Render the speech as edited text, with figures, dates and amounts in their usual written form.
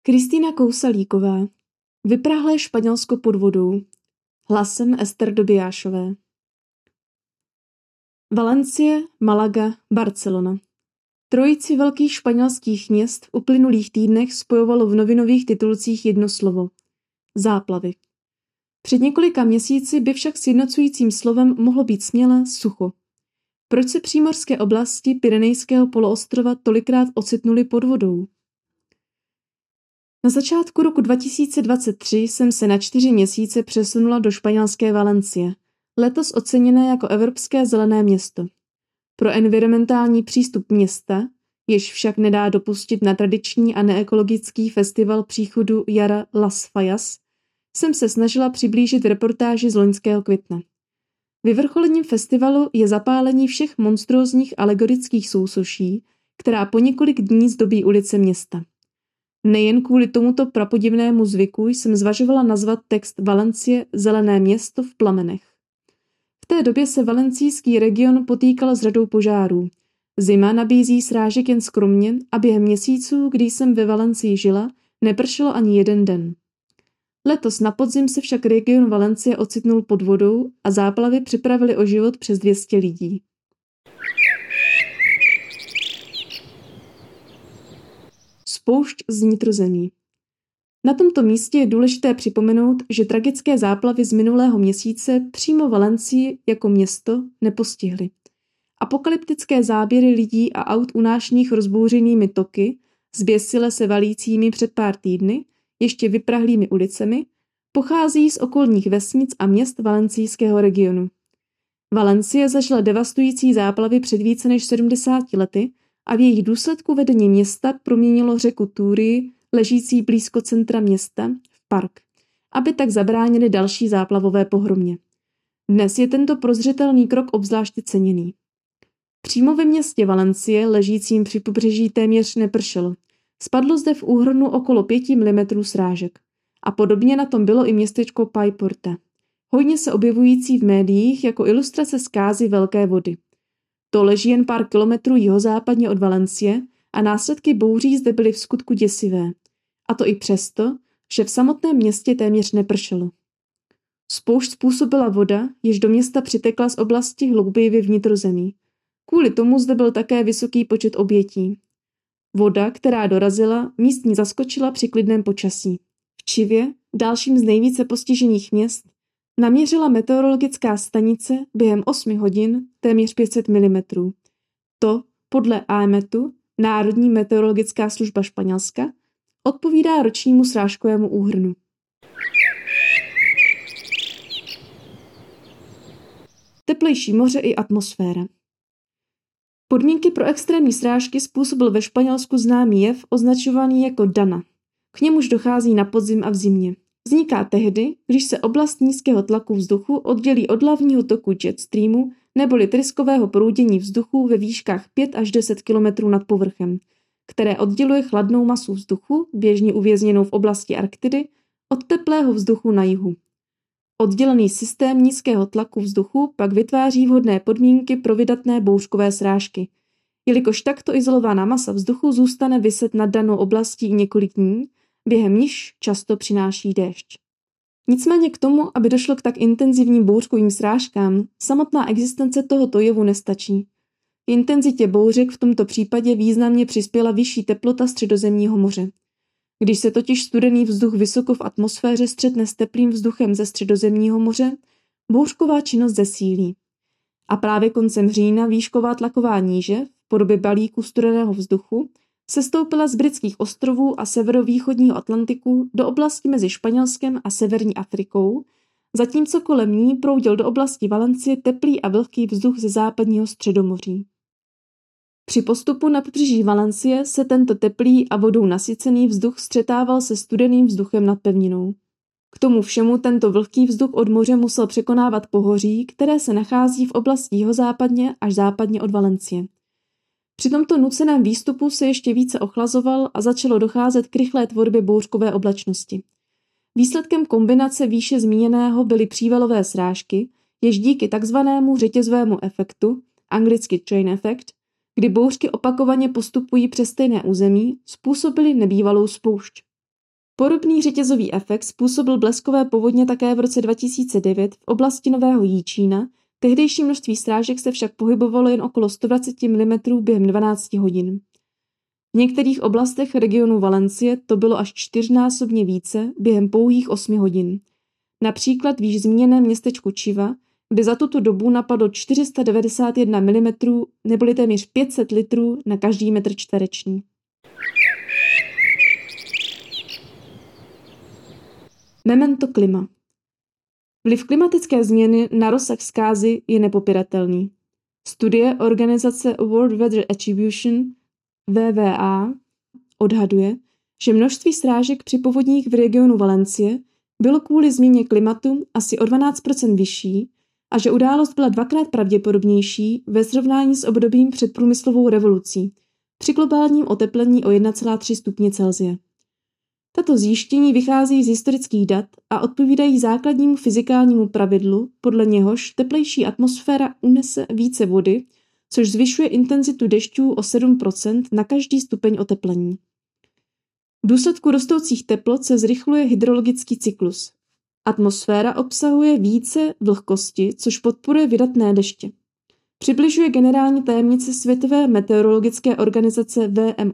Kristýna Kousalíková. Vyprahlé Španělsko pod vodou. Hlasem Ester Dobijášové. Valencie, Malaga, Barcelona. Trojici velkých španělských měst v uplynulých týdnech spojovalo v novinových titulcích jedno slovo. Záplavy. Před několika měsíci by však sjednocujícím slovem mohlo být směle sucho. Proč se přímořské oblasti Pyrenejského poloostrova tolikrát ocitnuly pod vodou? Na začátku roku 2023 jsem se na 4 měsíce přesunula do španělské Valencie, letos oceněné jako Evropské zelené město. Pro environmentální přístup města, jež však nedá dopustit na tradiční a neekologický festival příchodu jara Las Fallas, jsem se snažila přiblížit v reportáži z loňského května. Vyvrcholením festivalu je zapálení všech monstrózních alegorických sousoší, která po několik dní zdobí ulice města. Nejen kvůli tomuto prapodivnému zvyku jsem zvažovala nazvat text Valencie Zelené město v plamenech. V té době se valencijský region potýkal s řadou požárů. Zima nabízí srážek jen skromně a během měsíců, kdy jsem ve Valencii žila, nepršelo ani jeden den. Letos na podzim se však region Valencie ocitnul pod vodou a záplavy připravily o život přes 200 lidí. Spoušť z nitrozemí. Na tomto místě je důležité připomenout, že tragické záplavy z minulého měsíce přímo Valencii jako město nepostihly. Apokalyptické záběry lidí a aut unášených rozbouřenými toky, zběsile se valícími před pár týdny, ještě vyprahlými ulicemi, pochází z okolních vesnic a měst valencijského regionu. Valencie zažila devastující záplavy před více než 70 lety a v jejich důsledku vedení města proměnilo řeku Turii, ležící blízko centra města, v park, aby tak zabránili další záplavové pohromě. Dnes je tento prozřetelný krok obzvláště ceněný. Přímo ve městě Valencie, ležícím při pobřeží, téměř nepršelo. Spadlo zde v úhrnu okolo 5 mm srážek. A podobně na tom bylo i městečko Paiporta, hojně se objevující v médiích jako ilustrace zkázy velké vody. To leží jen pár kilometrů jihozápadně od Valencie a následky bouří zde byly vskutku děsivé. A to i přesto, že v samotném městě téměř nepršelo. Spoušť způsobila voda, jež do města přitekla z oblasti hlouběji v nitrozemí. Kvůli tomu zde byl také vysoký počet obětí. Voda, která dorazila, místní zaskočila při klidném počasí. V Chivě, dalším z nejvíce postižených měst, naměřila meteorologická stanice během 8 hodin téměř 500 mm. To, podle AEMETu, Národní meteorologická služba Španělska, odpovídá ročnímu srážkovému úhrnu. Teplejší moře i atmosféra. Podmínky pro extrémní srážky způsobil ve Španělsku známý jev označovaný jako Dana. K němuž dochází na podzim a v zimě. Vzniká tehdy, když se oblast nízkého tlaku vzduchu oddělí od hlavního toku jet streamu neboli tryskového proudění vzduchu ve výškách 5 až 10 km nad povrchem, které odděluje chladnou masu vzduchu, běžně uvězněnou v oblasti Arktidy, od teplého vzduchu na jihu. Oddělený systém nízkého tlaku vzduchu pak vytváří vhodné podmínky pro vydatné bouřkové srážky, jelikož takto izolovaná masa vzduchu zůstane viset nad danou oblastí několik dní, během níž často přináší déšť. Nicméně k tomu, aby došlo k tak intenzivním bouřkovým srážkám, samotná existence tohoto jevu nestačí. K intenzitě bouřek v tomto případě významně přispěla vyšší teplota Středozemního moře. Když se totiž studený vzduch vysoko v atmosféře střetne s teplým vzduchem ze Středozemního moře, bouřková činnost zesílí. A právě koncem října výšková tlaková níže v podobě balíku studeného vzduchu sestoupila z britských ostrovů a severovýchodního Atlantiku do oblasti mezi Španělskem a severní Afrikou, zatímco kolem ní proudil do oblasti Valencie teplý a vlhký vzduch ze západního Středomoří. Při postupu na pobřeží Valencie se tento teplý a vodou nasycený vzduch střetával se studeným vzduchem nad pevninou. K tomu všemu tento vlhký vzduch od moře musel překonávat pohoří, které se nachází v oblasti jihozápadně až západně od Valencie. Při tomto nuceném výstupu se ještě více ochlazoval a začalo docházet k rychlé tvorbě bouřkové oblačnosti. Výsledkem kombinace výše zmíněného byly přívalové srážky, jež díky takzvanému řetězovému efektu, anglicky chain effect, kdy bouřky opakovaně postupují přes stejné území, způsobily nebývalou spoušť. Podobný řetězový efekt způsobil bleskové povodně také v roce 2009 v oblasti Nového Jičína, tehdejší množství srážek se však pohybovalo jen okolo 120 mm během 12 hodin. V některých oblastech regionu Valencie to bylo až 4násobně více během pouhých 8 hodin. Například v již zmíněném městečku Chiva, kde za tuto dobu napadlo 491 mm neboli téměř 500 litrů na každý metr čtvereční. Memento klima. Vliv klimatické změny na rozsah zkázy je nepopiratelný. Studie organizace World Weather Attribution WWA odhaduje, že množství srážek při povodních v regionu Valencie bylo kvůli změně klimatu asi o 12% vyšší a že událost byla 2krát pravděpodobnější ve srovnání s obdobím před průmyslovou revolucí při globálním oteplení o 1,3 stupně Celsia. Tato zjištění vychází z historických dat a odpovídají základnímu fyzikálnímu pravidlu, podle něhož teplejší atmosféra unese více vody, což zvyšuje intenzitu dešťů o 7% na každý stupeň oteplení. V důsledku rostoucích teplot se zrychluje hydrologický cyklus. Atmosféra obsahuje více vlhkosti, což podporuje vydatné deště. Přibližuje generální tajemnice Světové meteorologické organizace